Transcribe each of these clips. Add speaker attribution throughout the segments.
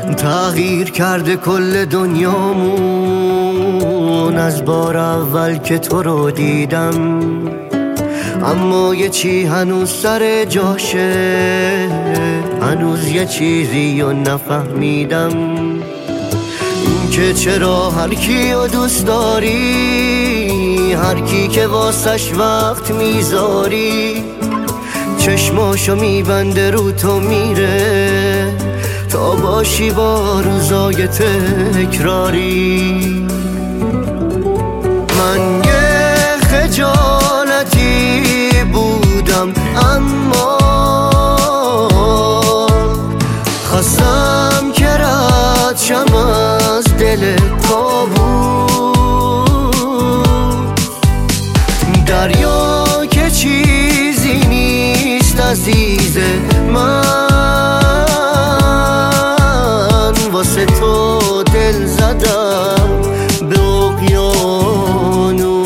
Speaker 1: تغییر کرده کل دنیامون از بار اول که تو رو دیدم، اما یه چی هنوز سر جاشه، هنوز یه چیزی رو نفهمیدم، این که چرا هر کی رو دوست داری، هر کی که واسش وقت میذاری، چشماشو میبنده رو تو میره تا باشی با روزای تکراری. من یه خجالتی بودم، اما خواستم که رد شم از دل کابوس. دریا که چیزی نیست عزیز من، واسه تو دل زدم به اقیانوس.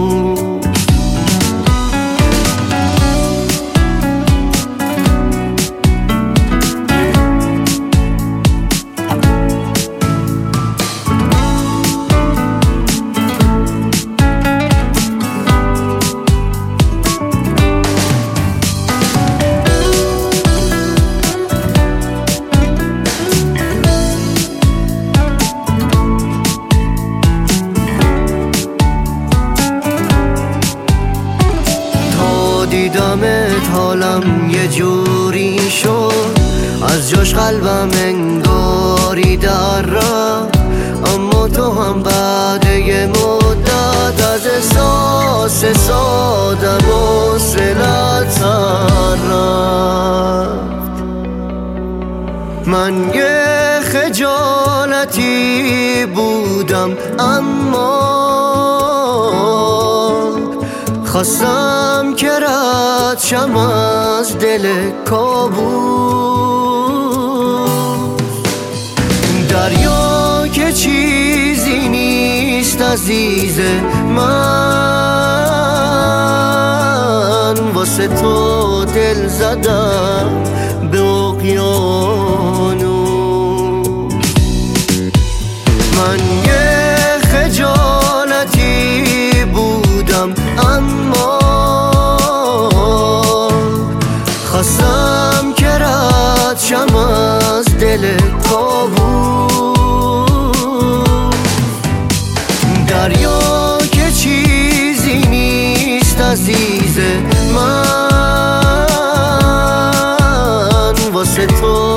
Speaker 1: دیدمت حالم یه جوری شد، از جاش قلبم انگاری در رفت، اما تو هم بعد یه مدت از احساس سادم حوصله‌ات رفت. من یه خجالتی بودم، اما خواستم که رد شم از دل کابوس. دریا که چیزی نیست عزیز من، واسه تو دل زدم به اقیانوس. من یه خجالتی بودم، اما خواستم که رد شم از دل کابوس. دریا که چیزی نیست عزیز من، واسه تو